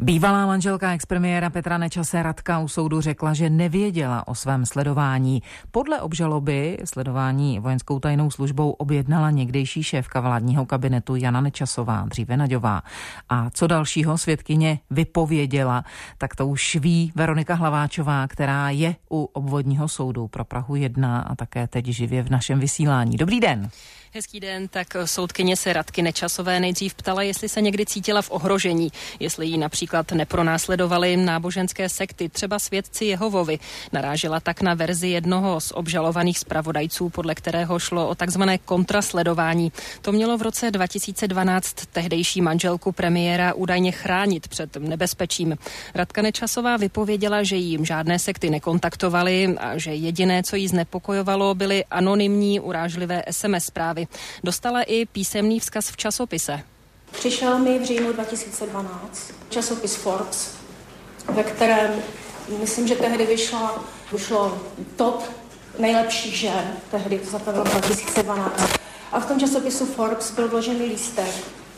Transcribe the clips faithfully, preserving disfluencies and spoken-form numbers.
Bývalá manželka expremiéra Petra Nečase Radka u soudu řekla, že nevěděla o svém sledování. Podle obžaloby sledování vojenskou tajnou službou objednala někdejší šéfka vládního kabinetu Jana Nečasová, dříve Naďová. A co dalšího svědkyně vypověděla, tak to už ví Veronika Hlaváčová, která je u obvodního soudu pro Prahu jedna a také teď živě v našem vysílání. Dobrý den. Hezký den, tak soudkyně se Radky Nečasové nejdřív ptala, jestli se někdy cítila v ohrožení, jestli jí například nepronásledovaly náboženské sekty, třeba svědci Jehovovi. Narážela tak na verzi jednoho z obžalovaných zpravodajců, podle kterého šlo o takzvané kontrasledování. To mělo v roce dva tisíce dvanáct tehdejší manželku premiéra údajně chránit před nebezpečím. Radka Nečasová vypověděla, že jim žádné sekty nekontaktovaly a že jediné, co jí znepokojovalo, byly anonymní urážlivé es em es zprávy. Dostala i písemný vzkaz v časopise. Přišel mi v říjnu dva tisíce dvanáct časopis Forbes, ve kterém, myslím, že tehdy vyšla, vyšlo top nejlepších žen, tehdy to zapadlo dva tisíce dvanáct. A v tom časopisu Forbes byl vložený lístek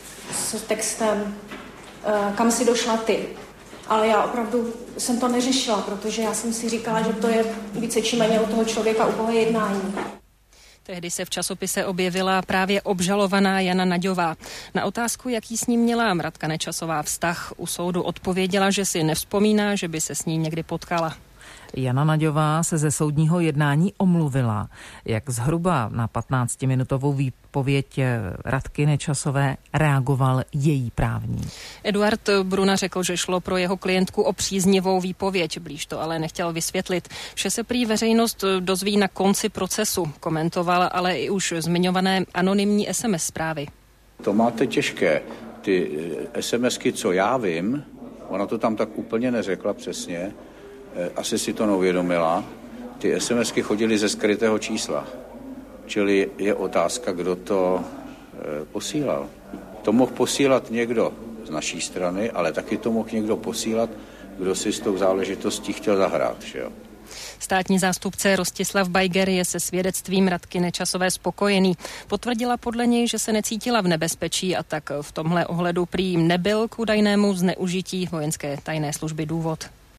s textem Kam si došla ty. Ale já opravdu jsem to neřešila, protože já jsem si říkala, že to je více či méně u toho člověka ubohé jednání. Tehdy se v časopise objevila právě obžalovaná Jana Naďová. Na otázku, jaký s ním měla Radka Nečasová vztah, u soudu odpověděla, že si nevzpomíná, že by se s ním někdy potkala. Jana Naďová se ze soudního jednání omluvila. Jak zhruba na patnáctiminutovou výpověď Radky Nečasové reagoval její právník? Eduard Bruna řekl, že šlo pro jeho klientku o příznivou výpověď, blíž to ale nechtěl vysvětlit. Vše se prý veřejnost dozví na konci procesu, komentoval ale i už zmiňované anonymní es em es zprávy. To máte těžké. Ty SMSky, co já vím, ona to tam tak úplně neřekla přesně, asi si to neuvědomila, ty SMSky chodily ze skrytého čísla. Čili je otázka, kdo to e, posílal. To mohl posílat někdo z naší strany, ale taky to mohl někdo posílat, kdo si s tou záležitostí chtěl zahrát. Že jo? Státní zástupce Rostislav Bajger je se svědectvím Radky Nečasové spokojený. Potvrdila podle něj, že se necítila v nebezpečí a tak v tomhle ohledu prý nebyl k údajnému zneužití vojenské tajné služby důvod.